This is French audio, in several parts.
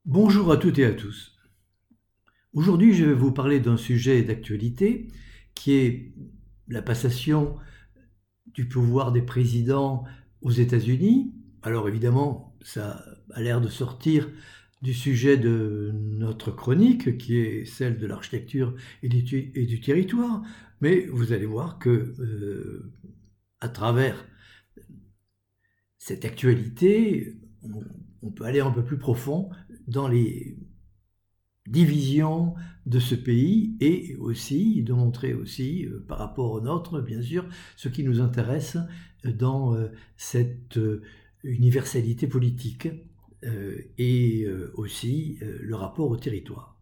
Bonjour à toutes et à tous. Aujourd'hui, je vais vous parler d'un sujet d'actualité qui est la passation du pouvoir des présidents aux États-Unis. Alors évidemment, ça a l'air de sortir du sujet de notre chronique, qui est celle de l'architecture et du territoire, mais vous allez voir que à travers cette actualité, on peut aller un peu plus profond dans les division de ce pays et aussi de montrer aussi par rapport au nôtre, bien sûr, ce qui nous intéresse dans cette universalité politique et aussi le rapport au territoire.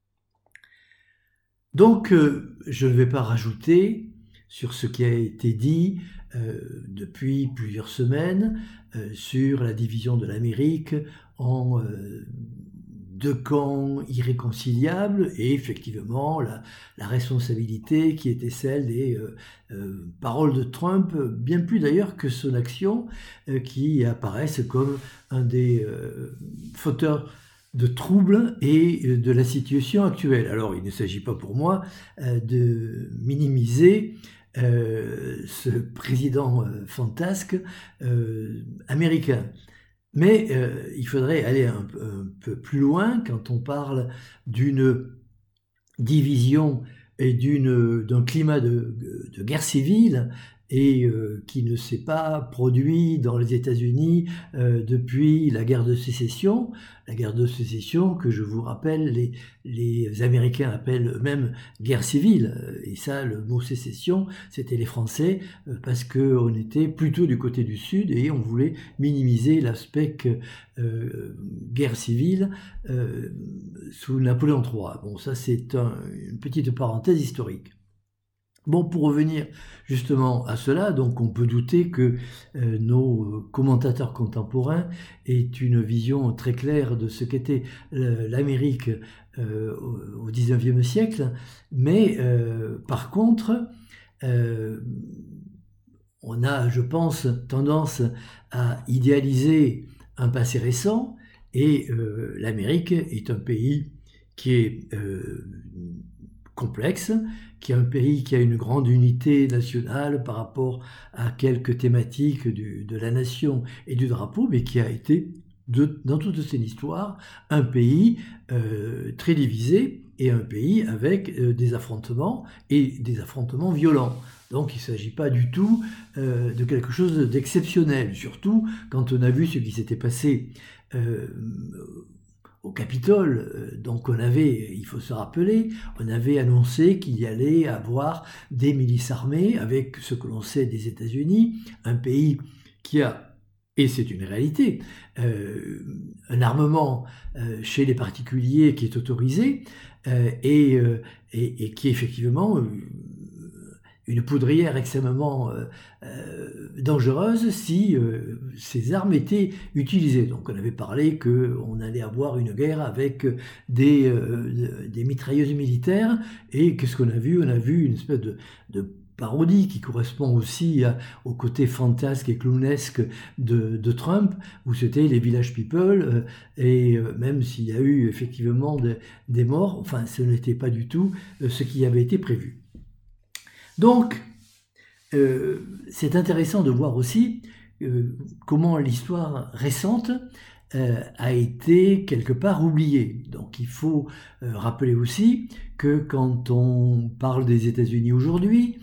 Donc, je ne vais pas rajouter sur ce qui a été dit depuis plusieurs semaines sur la division de l'Amérique en deux camps irréconciliables et effectivement la responsabilité qui était celle des paroles de Trump, bien plus d'ailleurs que son action, qui apparaissent comme un des fauteurs de troubles et de la situation actuelle. Alors il ne s'agit pas pour moi de minimiser ce président fantasque américain. Mais il faudrait aller un peu plus loin quand on parle d'une division et d'un climat de guerre civile et qui ne s'est pas produit dans les États-Unis depuis la guerre de sécession. La guerre de sécession que je vous rappelle, les Américains appellent eux-mêmes guerre civile. Et ça, le mot sécession, c'était les Français parce qu'on était plutôt du côté du Sud et on voulait minimiser l'aspect guerre civile sous Napoléon III. Bon, ça c'est une petite parenthèse historique. Bon, pour revenir justement à cela, donc on peut douter que nos commentateurs contemporains aient une vision très claire de ce qu'était l'Amérique au XIXe siècle, mais par contre, on a, je pense, tendance à idéaliser un passé récent, et l'Amérique est un pays qui est complexe, qui est un pays qui a une grande unité nationale par rapport à quelques thématiques de la nation et du drapeau, mais qui a été, dans toute son histoire, un pays très divisé et un pays avec des affrontements et des affrontements violents. Donc il ne s'agit pas du tout de quelque chose d'exceptionnel, surtout quand on a vu ce qui s'était passé au Capitole. Donc on avait, il faut se rappeler, on avait annoncé qu'il y allait avoir des milices armées avec ce que l'on sait des États-Unis, un pays qui a, et c'est une réalité, un armement chez les particuliers qui est autorisé et qui est effectivement une poudrière extrêmement dangereuse si ces armes étaient utilisées. Donc on avait parlé qu'on allait avoir une guerre avec des mitrailleuses militaires, et qu'est-ce qu'on a vu? On a vu une espèce de parodie qui correspond aussi au côté fantasque et clownesque de Trump, où c'était les Village People, et même s'il y a eu effectivement des morts, enfin ce n'était pas du tout ce qui avait été prévu. Donc, c'est intéressant de voir aussi comment l'histoire récente a été quelque part oubliée. Donc il faut rappeler aussi que quand on parle des États-Unis aujourd'hui,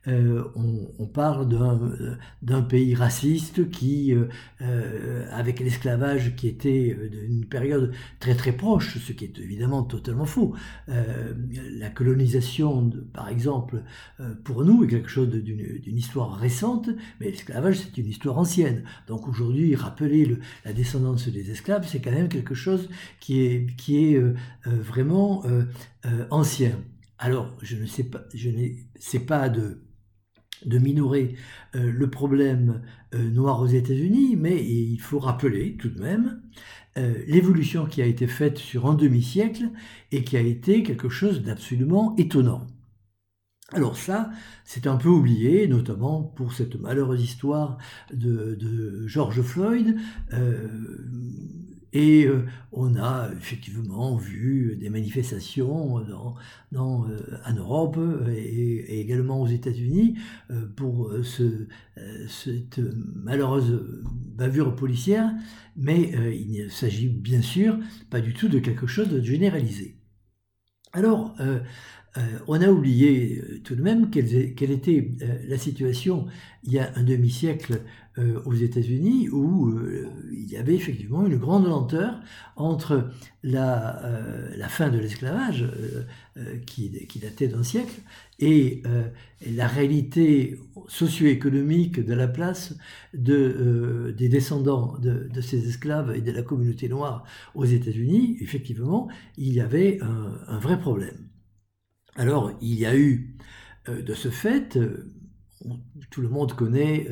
on parle d'un pays raciste qui, avec l'esclavage qui était d'une période très très proche, ce qui est évidemment totalement faux. La colonisation, par exemple, pour nous est quelque chose d'une histoire récente, mais l'esclavage c'est une histoire ancienne. Donc aujourd'hui, rappeler la descendance des esclaves, c'est quand même quelque chose qui est vraiment ancien. Alors, je n'essaie pas de minorer le problème noir aux États-Unis, mais il faut rappeler tout de même l'évolution qui a été faite sur un demi-siècle et qui a été quelque chose d'absolument étonnant. Alors ça, c'est un peu oublié, notamment pour cette malheureuse histoire de George Floyd, Et on a effectivement vu des manifestations en Europe et également aux États-Unis pour cette malheureuse bavure policière, mais il ne s'agit bien sûr pas du tout de quelque chose de généralisé. Alors, on a oublié tout de même quelle était la situation il y a un demi-siècle aux États-Unis où il y avait effectivement une grande lenteur entre la fin de l'esclavage qui datait d'un siècle et la réalité socio-économique de la place des descendants de ces esclaves et de la communauté noire aux États-Unis. Effectivement, il y avait un vrai problème. Alors, il y a eu, de ce fait, tout le monde connaît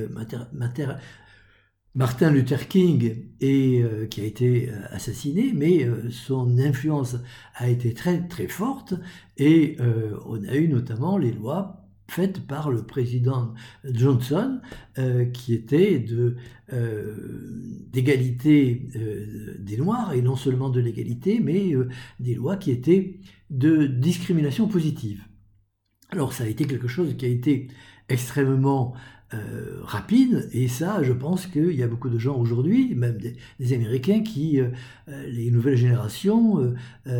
Martin Luther King, qui a été assassiné, mais son influence a été très très forte, et on a eu notamment les lois faites par le président Johnson, qui étaient d'égalité des Noirs, et non seulement de l'égalité, mais des lois qui étaient de discrimination positive. Alors ça a été quelque chose qui a été extrêmement rapide, et ça, je pense qu'il y a beaucoup de gens aujourd'hui, même des Américains, qui, les nouvelles générations,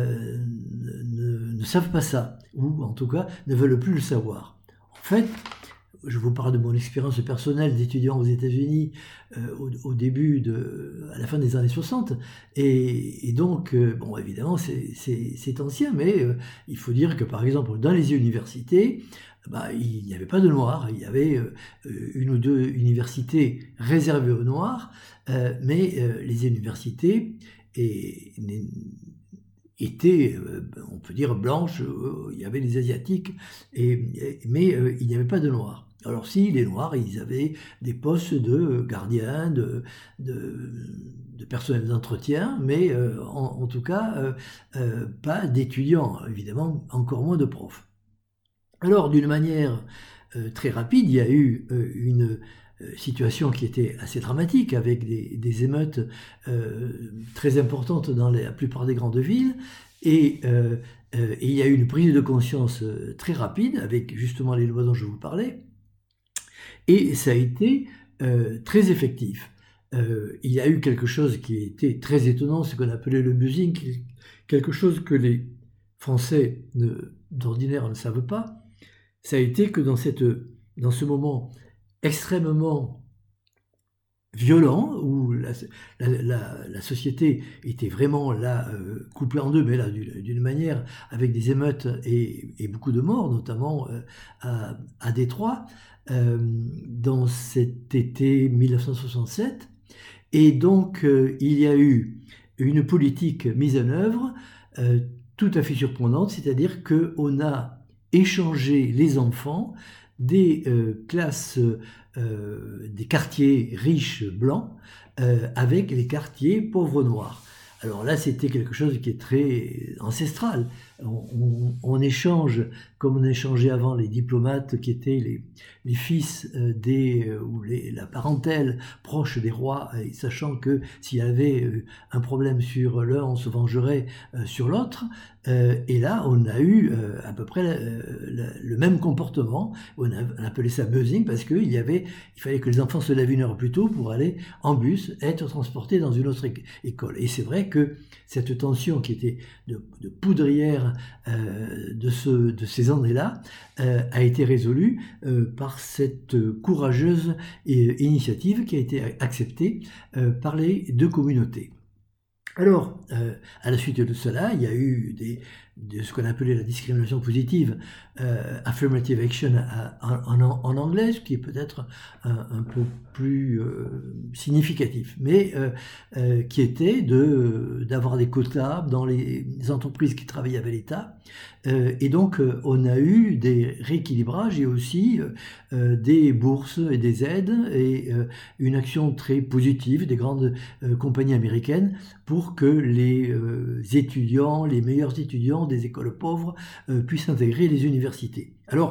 ne savent pas ça, ou en tout cas ne veulent plus le savoir. En fait, je vous parle de mon expérience personnelle d'étudiant aux États-Unis à la fin des années 60, et donc, bon, évidemment, c'est ancien, mais il faut dire que, par exemple, dans les universités, il n'y avait pas de Noirs, il y avait une ou deux universités réservées aux Noirs, mais les universités étaient, on peut dire, blanches, il y avait les Asiatiques, mais il n'y avait pas de Noirs. Alors si, les Noirs, ils avaient des postes de gardiens, de personnel d'entretien, mais en tout cas, pas d'étudiants, évidemment, encore moins de profs. Alors, d'une manière très rapide, il y a eu une situation qui était assez dramatique, avec des émeutes très importantes dans la plupart des grandes villes, et il y a eu une prise de conscience très rapide, avec justement les lois dont je vous parlais, et ça a été très effectif. Il y a eu quelque chose qui était très étonnant, ce qu'on appelait le buzzing, quelque chose que les Français d'ordinaire ne savent pas. Ça a été que dans ce moment extrêmement violent, où la société était vraiment là, couplée en deux, mais là d'une manière avec des émeutes et beaucoup de morts, notamment à Détroit, dans cet été 1967. Et donc il y a eu une politique mise en œuvre tout à fait surprenante, c'est-à-dire qu'on a échanger les enfants des classes, des quartiers riches blancs avec les quartiers pauvres noirs. Alors là, c'était quelque chose qui est très ancestral. On échange, comme on échangeait avant les diplomates qui étaient les fils ou la parentèle proche des rois, sachant que s'il y avait un problème sur l'un, on se vengerait sur l'autre. Et là, on a eu à peu près le même comportement. On appelait ça buzzing parce qu'il fallait que les enfants se lèvent une heure plus tôt pour aller en bus, être transportés dans une autre école. Et c'est vrai que cette tension qui était de poudrière de ces années-là a été résolue par cette courageuse initiative qui a été acceptée par les deux communautés. Alors, à la suite de cela, il y a eu de ce qu'on appelait la discrimination positive, affirmative action en anglais, ce qui est peut-être un peu plus significatif, mais qui était d'avoir des quotas dans les entreprises qui travaillaient avec l'État. Et donc, on a eu des rééquilibrages et aussi des bourses et des aides et une action très positive des grandes compagnies américaines pour que les étudiants, les meilleurs étudiants des écoles pauvres puissent intégrer les universités. Alors,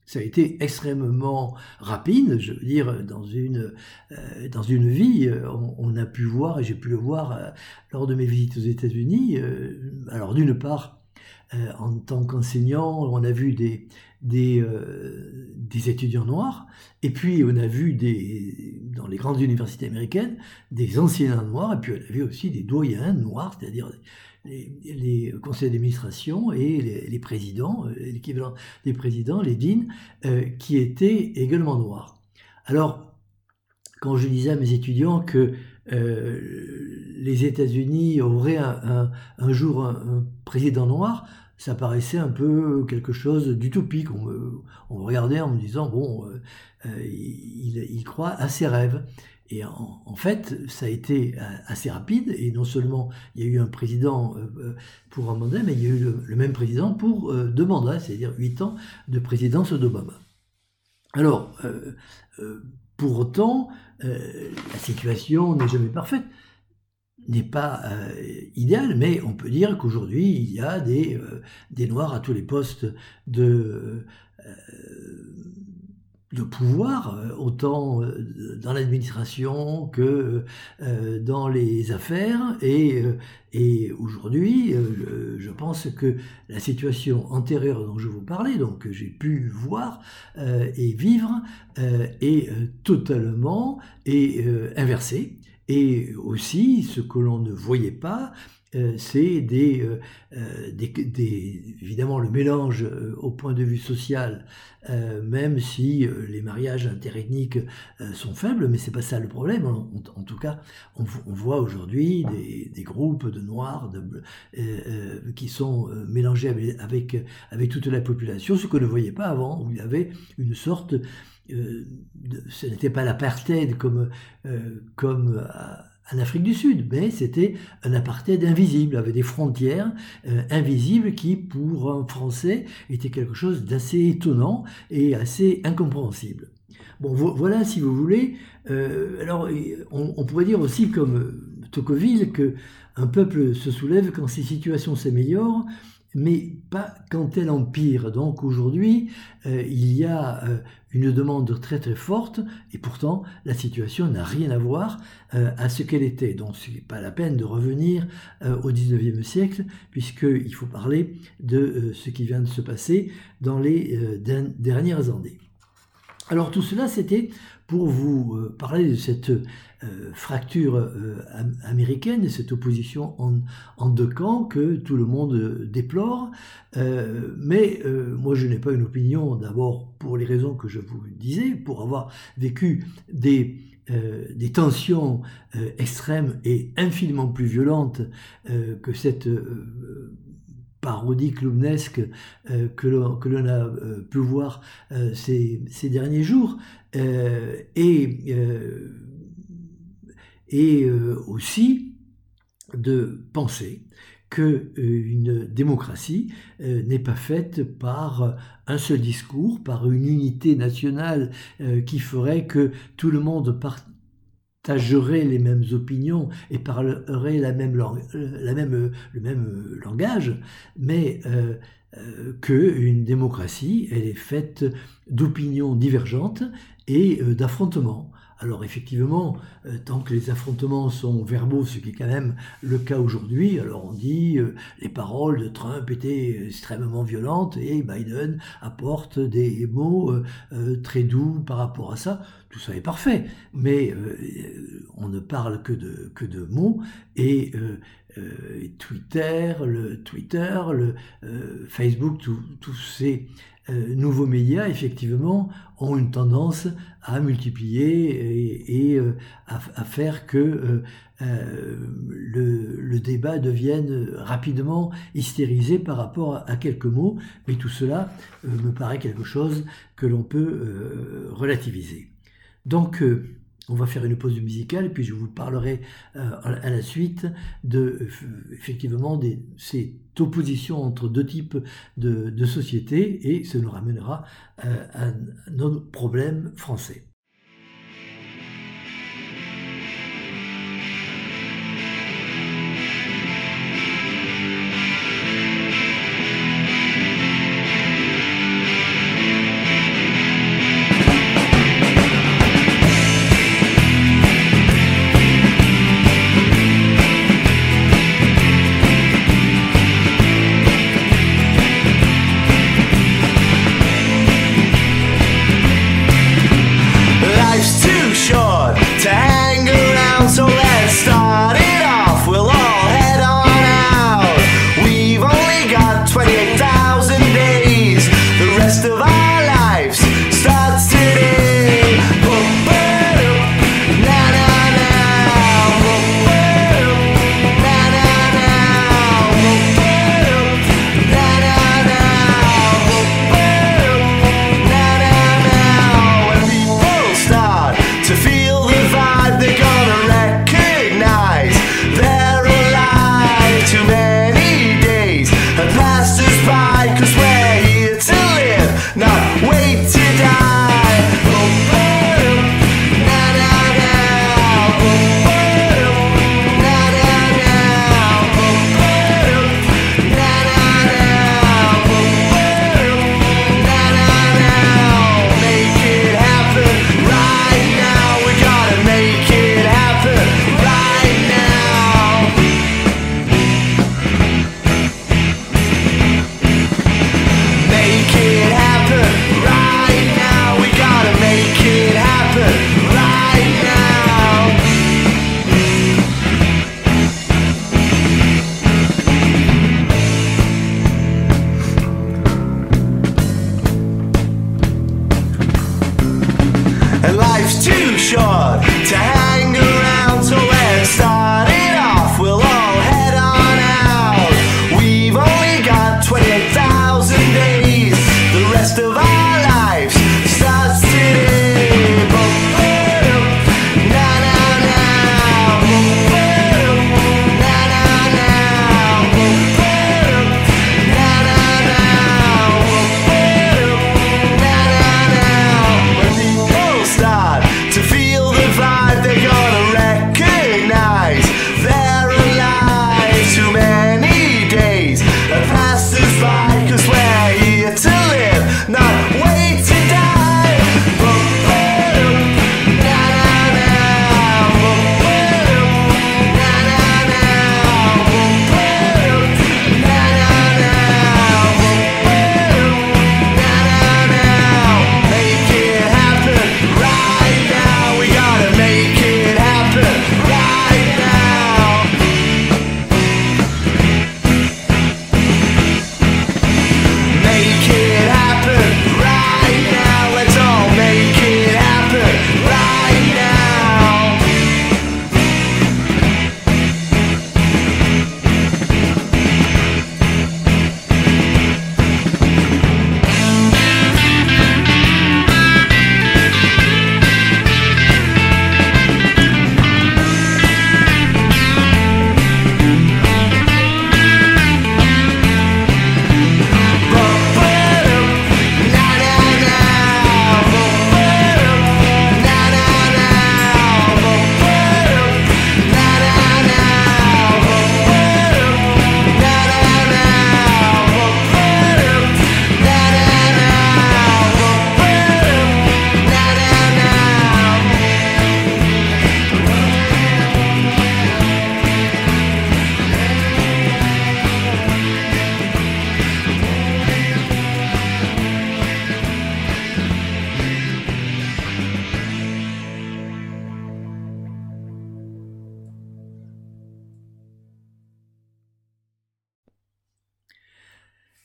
Ça a été extrêmement rapide, je veux dire, dans une vie, on a pu voir, et j'ai pu le voir lors de mes visites aux États-Unis. Alors d'une part, en tant qu'enseignant, on a vu des étudiants noirs, et puis on a vu dans les grandes universités américaines des enseignants noirs, et puis on a vu aussi des doyens noirs, c'est-à-dire les conseils d'administration et les présidents, l'équivalent des présidents, les deans, qui étaient également noirs. Alors, quand je disais à mes étudiants que les États-Unis auraient un jour un président noir, ça paraissait un peu quelque chose d'utopique. On me regardait en me disant, bon, il croit à ses rêves. Et en fait, ça a été assez rapide, et non seulement il y a eu un président pour un mandat, mais il y a eu le même président pour 2 mandats, c'est-à-dire 8 ans de présidence d'Obama. Alors, pour autant, la situation n'est jamais parfaite, n'est pas idéale, mais on peut dire qu'aujourd'hui, il y a des Noirs à tous les postes de pouvoir, autant dans l'administration que dans les affaires. Et aujourd'hui, je pense que la situation antérieure dont je vous parlais, donc que j'ai pu voir et vivre, est totalement inversée. Et aussi, ce que l'on ne voyait pas, c'est évidemment le mélange au point de vue social, même si les mariages interethniques sont faibles, mais c'est pas ça le problème. En tout cas, on voit aujourd'hui des groupes de Noirs qui sont mélangés avec toute la population, ce que ne voyait pas avant, où il y avait une sorte ce n'était pas l'apartheid comme en Afrique du Sud, mais c'était un apartheid invisible, avec des frontières invisibles qui, pour un Français, était quelque chose d'assez étonnant et assez incompréhensible. Bon, voilà, si vous voulez. Alors, on pourrait dire aussi, comme Tocqueville, qu'un peuple se soulève quand ses situations s'améliorent, mais pas quand elle empire. Donc aujourd'hui, il y a une demande très très forte, et pourtant la situation n'a rien à voir à ce qu'elle était. Donc ce n'est pas la peine de revenir au 19e siècle, puisqu'il faut parler de ce qui vient de se passer dans les dernières années. Alors tout cela, c'était pour vous parler de cette fracture américaine, de cette opposition en 2 camps que tout le monde déplore. Mais moi, je n'ai pas une opinion, d'abord pour les raisons que je vous disais, pour avoir vécu des tensions extrêmes et infiniment plus violentes que cette parodie clownesque que l'on a pu voir ces derniers jours, et aussi de penser qu'une démocratie n'est pas faite par un seul discours, par une unité nationale qui ferait que tout le monde partagerait les mêmes opinions et parlerait le même langage, mais qu'une démocratie, elle est faite d'opinions divergentes et d'affrontements. Alors effectivement, tant que les affrontements sont verbaux, ce qui est quand même le cas aujourd'hui, alors on dit les paroles de Trump étaient extrêmement violentes et Biden apporte des mots très doux par rapport à ça. Tout ça est parfait, mais on ne parle que de mots, et Twitter, le Facebook, tous ces nouveaux médias, effectivement, ont une tendance à multiplier et à faire que le débat devienne rapidement hystérisé par rapport à quelques mots, mais tout cela me paraît quelque chose que l'on peut relativiser. Donc, on va faire une pause musicale, et puis je vous parlerai à la suite effectivement de cette opposition entre 2 types de sociétés, et ça nous ramènera à nos problèmes français.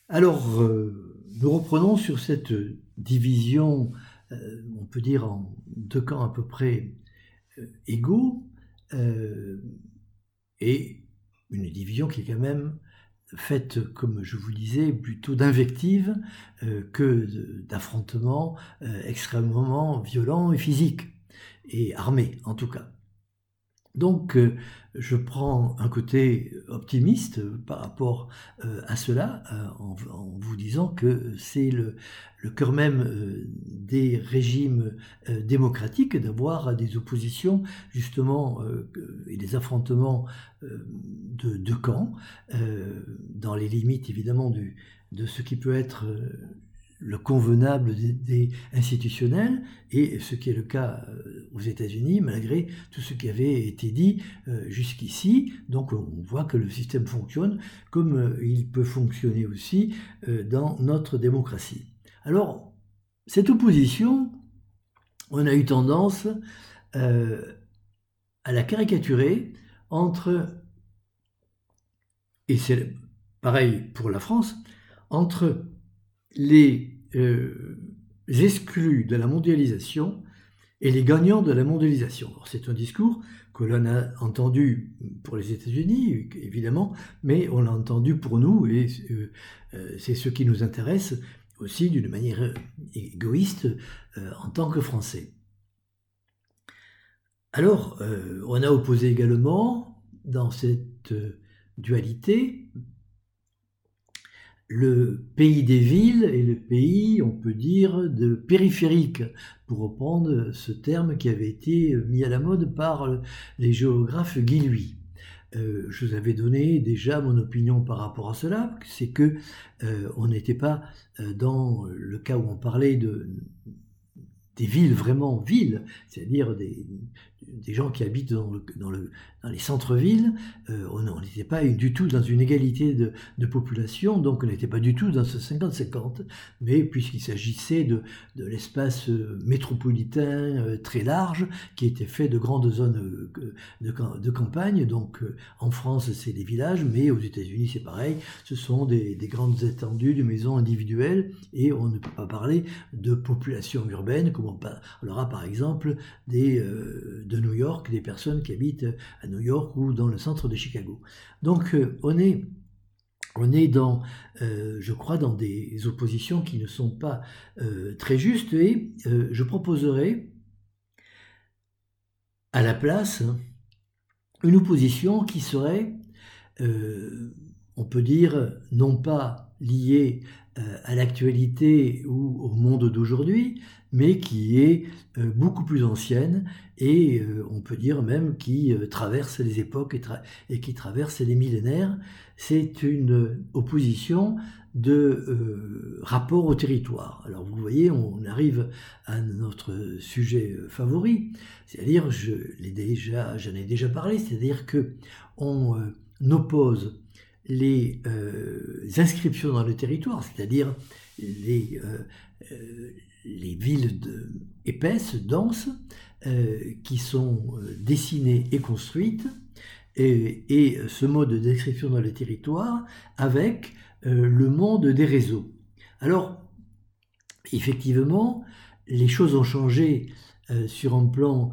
Alors, nous reprenons sur cette division, on peut dire en deux camps à peu près égaux, et une division qui est quand même faite, comme je vous le disais, plutôt d'invectives que d'affrontements extrêmement violents et physiques, et armés en tout cas. Donc, je prends un côté optimiste par rapport à cela, en vous disant que c'est le cœur même des régimes démocratiques d'avoir des oppositions justement et des affrontements de deux camps, dans les limites évidemment de ce qui peut être le convenable des institutionnels, et ce qui est le cas aux États-Unis, malgré tout ce qui avait été dit jusqu'ici. Donc on voit que le système fonctionne comme il peut fonctionner aussi dans notre démocratie. Alors, cette opposition, on a eu tendance à la caricaturer entre, et c'est pareil pour la France, entre les exclus de la mondialisation et les gagnants de la mondialisation. C'est un discours que l'on a entendu pour les États-Unis, évidemment, mais on l'a entendu pour nous, et c'est ce qui nous intéresse aussi d'une manière égoïste en tant que Français. Alors, on a opposé également, dans cette dualité, le pays des villes et le pays, on peut dire, de périphérique, pour reprendre ce terme qui avait été mis à la mode par les géographes Guilhuy. Je vous avais donné déjà mon opinion par rapport à cela, c'est que on n'était pas dans le cas où on parlait des villes, vraiment villes, c'est-à-dire des gens qui habitent dans les centres-villes. On n'était pas du tout dans une égalité de population, donc on n'était pas du tout dans ce 50-50, mais puisqu'il s'agissait de l'espace métropolitain très large, qui était fait de grandes zones de campagne. Donc en France c'est des villages, mais aux États-Unis c'est pareil, ce sont des grandes étendues de maisons individuelles, et on ne peut pas parler de population urbaine, comme on parlera par exemple de New York, des personnes qui habitent à New York ou dans le centre de Chicago. Donc on est dans, je crois, dans des oppositions qui ne sont pas très justes, et je proposerai à la place une opposition qui serait, on peut dire, non pas liée à l'actualité ou au monde d'aujourd'hui, mais qui est beaucoup plus ancienne, et on peut dire même qui traverse les époques et qui traverse les millénaires. C'est une opposition de rapport au territoire. Alors vous voyez, on arrive à notre sujet favori, c'est-à-dire, j'en ai déjà parlé, c'est-à-dire que on oppose les inscriptions dans le territoire, c'est-à-dire les villes épaisses, denses, qui sont dessinées et construites, et ce mode d'inscription dans le territoire avec le monde des réseaux. Alors, effectivement, les choses ont changé sur un plan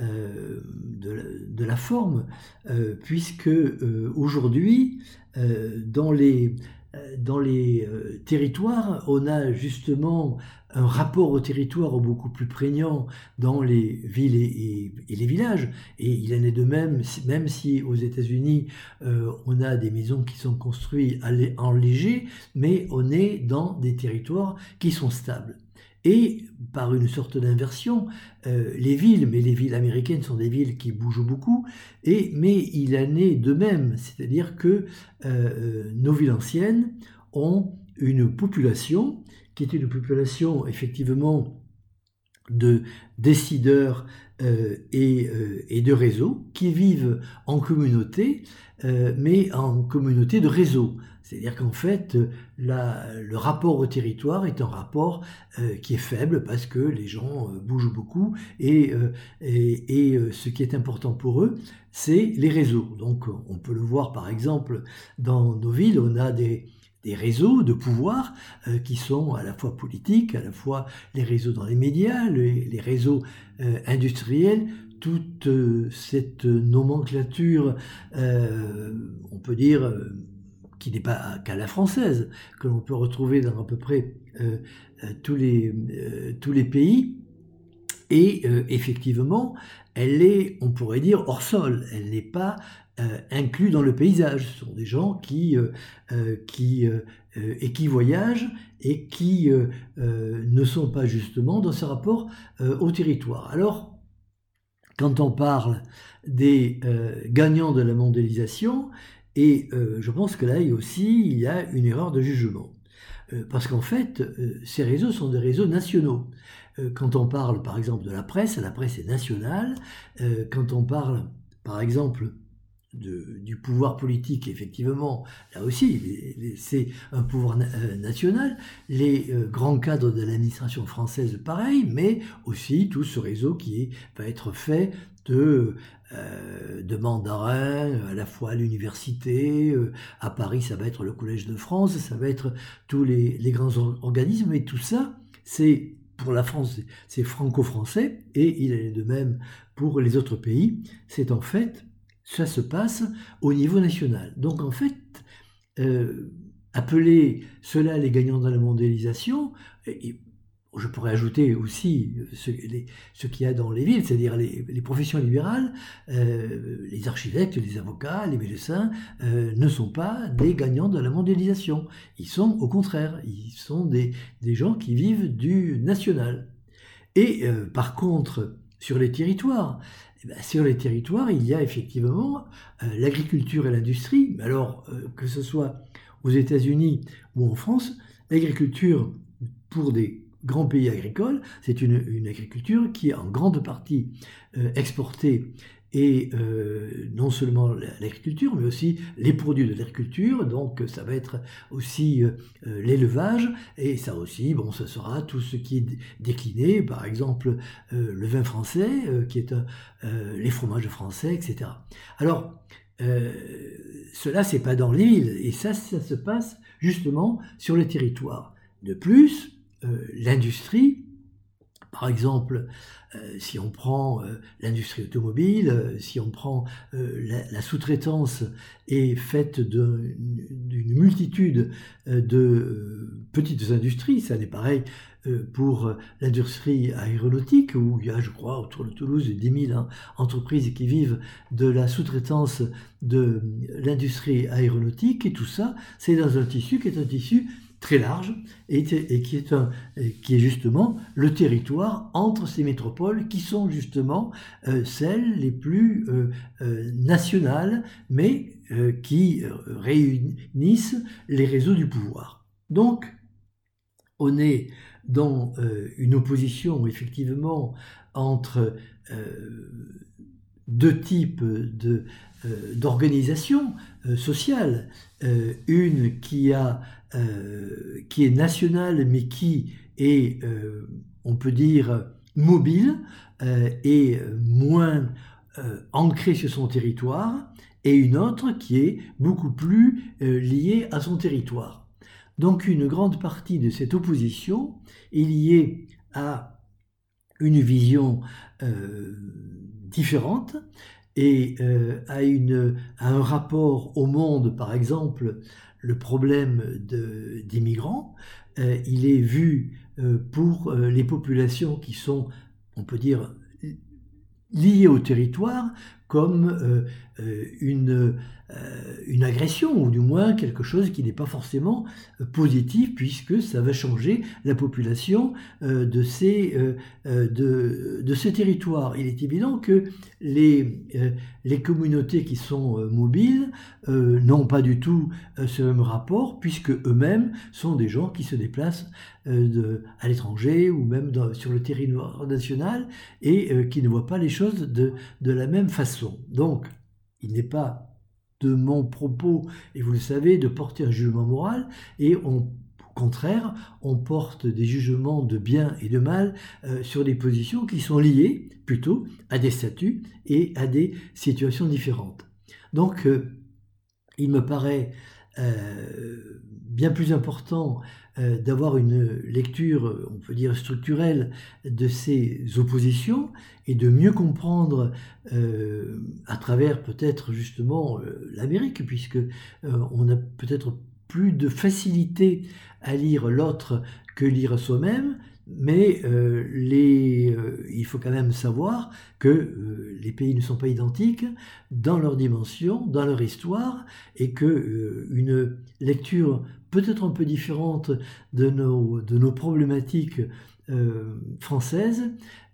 de la forme, puisque aujourd'hui, dans les territoires, on a justement un rapport au territoire beaucoup plus prégnant dans les villes et les villages, et il en est de même si aux États-Unis on a des maisons qui sont construites en léger, mais on est dans des territoires qui sont stables. Et par une sorte d'inversion, les villes américaines sont des villes qui bougent beaucoup, mais il en est de même, c'est-à-dire que nos villes anciennes ont une population qui est une population effectivement de décideurs et de réseaux qui vivent en communauté, mais en communauté de réseau. C'est-à-dire qu'en fait, le rapport au territoire est un rapport qui est faible parce que les gens bougent beaucoup, et ce qui est important pour eux, c'est les réseaux. Donc on peut le voir par exemple dans nos villes, on a des des réseaux de pouvoir qui sont à la fois politiques, à la fois les réseaux dans les médias, les réseaux industriels, toute cette nomenclature, on peut dire, qui n'est pas qu'à la française, que l'on peut retrouver dans à peu près tous les pays. Et effectivement, elle est, on pourrait dire, hors sol. Elle n'est pas inclue dans le paysage. Ce sont des gens qui voyagent et qui ne sont pas justement dans ce rapport au territoire. Alors, quand on parle des gagnants de la mondialisation, et je pense que là aussi, il y a une erreur de jugement. Parce qu'en fait, ces réseaux sont des réseaux nationaux. Quand on parle, par exemple, de la presse est nationale. Quand on parle, par exemple, du pouvoir politique, effectivement, là aussi, c'est un pouvoir national. Les grands cadres de l'administration française, pareil, mais aussi tout ce réseau qui va être fait de mandarins, à la fois à l'université, à Paris, ça va être le Collège de France, ça va être tous les grands organismes, et tout ça, c'est pour la France, c'est franco-français, et il est de même pour les autres pays. C'est en fait, ça se passe au niveau national. Donc en fait, appeler cela les gagnants de la mondialisation, et je pourrais ajouter aussi ce qu'il y a dans les villes, c'est-à-dire les professions libérales, les architectes, les avocats, les médecins, ne sont pas des gagnants de la mondialisation. Ils sont au contraire, ils sont des gens qui vivent du national. Et par contre, sur les territoires, il y a effectivement l'agriculture et l'industrie. Alors, que ce soit aux États-Unis ou en France, l'agriculture pour des grands pays agricoles, c'est une agriculture qui est en grande partie exportée, et non seulement l'agriculture, mais aussi les produits de l'agriculture. Donc ça va être aussi l'élevage, et ça aussi, bon, ça sera tout ce qui est décliné, par exemple le vin français, qui est les fromages français, etc. Alors, cela, c'est pas dans les villes, et ça se passe justement sur les territoires. De plus, l'industrie, par exemple, si on prend l'industrie automobile, si on prend la sous-traitance est faite d'une multitude de petites industries. Ça n'est pareil pour l'industrie aéronautique, où il y a, je crois, autour de Toulouse, 10 000 entreprises qui vivent de la sous-traitance de l'industrie aéronautique, et tout ça, c'est dans un tissu qui est un tissu très large, et qui est justement le territoire entre ces métropoles qui sont justement celles les plus nationales, mais qui réunissent les réseaux du pouvoir. Donc, on est dans une opposition effectivement entre deux types d'organisation sociale, une qui est nationale, mais qui est, on peut dire, mobile, et moins ancrée sur son territoire, et une autre qui est beaucoup plus liée à son territoire. Donc une grande partie de cette opposition est liée à une vision différente, et à un rapport au monde. Par exemple, le problème des migrants, il est vu pour les populations qui sont, on peut dire, liées au territoire, comme une agression, ou du moins quelque chose qui n'est pas forcément positif, puisque ça va changer la population de ces territoires. Il est évident que les communautés qui sont mobiles n'ont pas du tout ce même rapport, puisque eux-mêmes sont des gens qui se déplacent à l'étranger, ou même sur le territoire national, et qui ne voient pas les choses de la même façon. Donc, il n'est pas de mon propos, et vous le savez, de porter un jugement moral, et au contraire, on porte des jugements de bien et de mal sur des positions qui sont liées plutôt à des statuts et à des situations différentes. Donc, il me paraît bien plus important d'avoir une lecture, on peut dire structurelle, de ces oppositions et de mieux comprendre à travers peut-être justement l'Amérique, puisque on a peut-être plus de facilité à lire l'autre que lire soi-même. Mais il faut quand même savoir que les pays ne sont pas identiques dans leur dimension, dans leur histoire, et que une lecture peut-être un peu différente de nos problématiques françaises,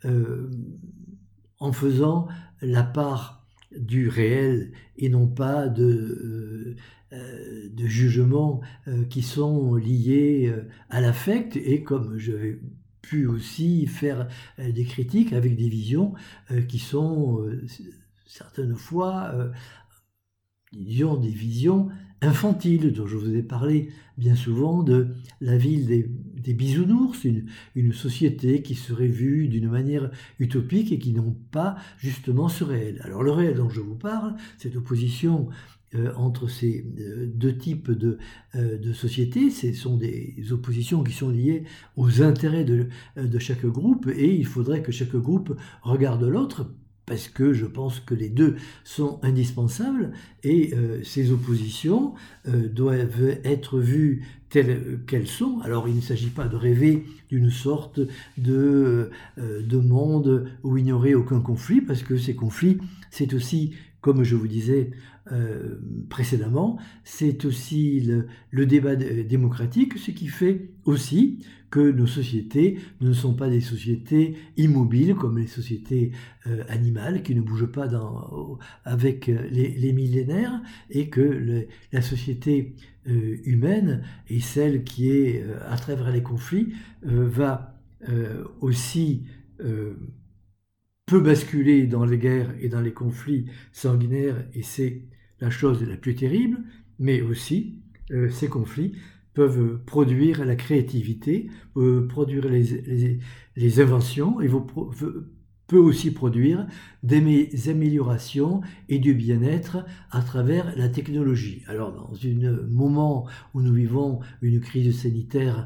en faisant la part du réel et non pas de jugements qui sont liés à l'affect, et comme je vais pu aussi faire des critiques avec des visions qui sont certaines fois, disons, des visions infantiles, dont je vous ai parlé bien souvent de la ville des bisounours, une société qui serait vue d'une manière utopique et qui n'ont pas justement ce réel. Alors le réel dont je vous parle, cette opposition entre ces deux types de sociétés, ce sont des oppositions qui sont liées aux intérêts de chaque groupe, et il faudrait que chaque groupe regarde l'autre, parce que je pense que les deux sont indispensables, et ces oppositions doivent être vues telles qu'elles sont. Alors il ne s'agit pas de rêver d'une sorte de monde où il n'y aurait aucun conflit, parce que ces conflits, c'est aussi, comme je vous disais précédemment, c'est aussi le débat démocratique, ce qui fait aussi que nos sociétés ne sont pas des sociétés immobiles comme les sociétés animales qui ne bougent pas avec les millénaires, et que la société humaine est celle qui est, à travers les conflits, va aussi peut basculer dans les guerres et dans les conflits sanguinaires, et c'est la chose la plus terrible, mais aussi ces conflits peuvent produire la créativité, produire les inventions, et peut aussi produire des améliorations et du bien-être à travers la technologie. Alors dans un moment où nous vivons une crise sanitaire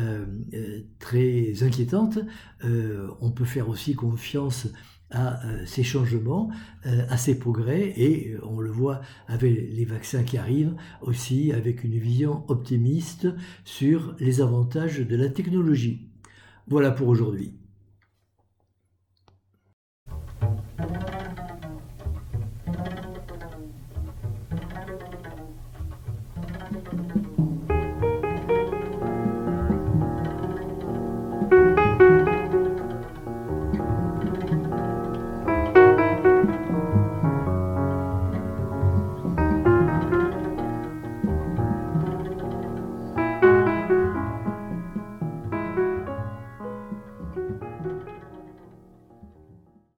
très inquiétante, on peut faire aussi confiance à ces changements, à ces progrès, et on le voit avec les vaccins qui arrivent, aussi avec une vision optimiste sur les avantages de la technologie. Voilà pour aujourd'hui.